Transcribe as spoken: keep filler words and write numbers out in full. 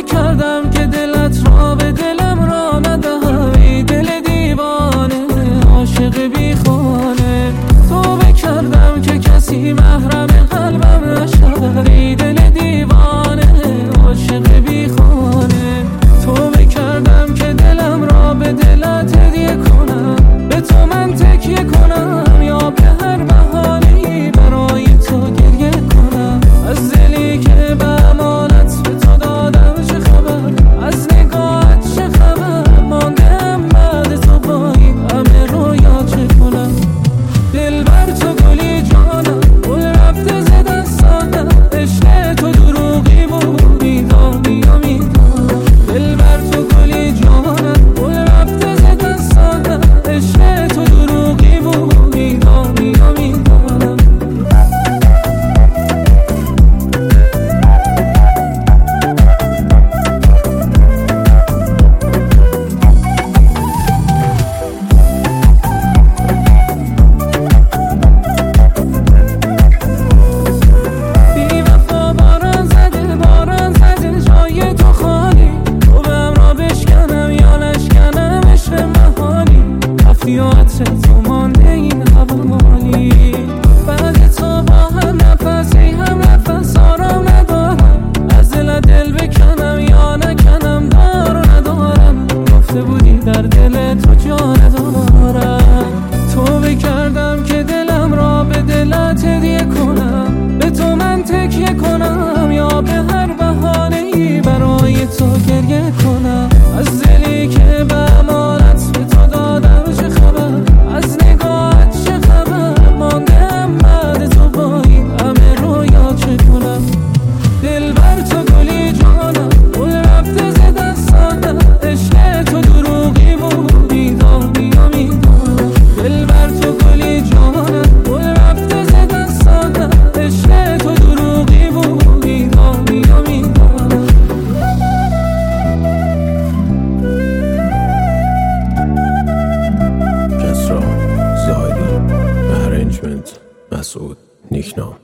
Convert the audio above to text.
بکردم که دلت را به دلم را ندهم، ای دل دیوانه عاشق بی خانه. تو بکردم که کسی محرم قلبم نشود، ای دل دیوانه عاشق بی خانه. تو بکردم که دلم را به دلت هدیه کنم، به تو من تکیه کنم یا به هر بهانه‌ای برای تو گریه کنم. از دلی که به امانت به تو دادم چه خبر، از نگاهت چه خبر، ماندم بعد تو با این همه رویا چه کنم. دل بر تو گلی جانم گل رفته ز دستانم، عشق تو دروغی بود میدانی یا میدانم. دل بر تو گلی جانم گل رفته ز دستانم، عشق تو دروغی بود میدانی یا میدانم. عطر تو مانده این هوا مالی، بعد تو با هم نفسی هم نفس آرام ندارم. از دل دل بکنم یا نکنم دار ندارم، گفته بودی در دل تو جا ندارم. تو بکردم که دلم را به دلت هدیه کنم، به تو من تکیه کنم یا به هر بهانه‌ای برای تو گریه کنم. از دلی که به امانت به تو دادم چه خبر، از نگاهت چه خبر، ماندم بعد تو با این همه رویا چه کنم. دل بر تو گلی جانم گل رفته ز دستانم، عشق تو دروغی بود میدانی یا میدانم. دل بر تو گلی جانم گل رفته ز دستانم، عشق تو دروغی بود میدانی یا میدانم. کسرا زاهدی، ارنجمنت مسعود نیکنام.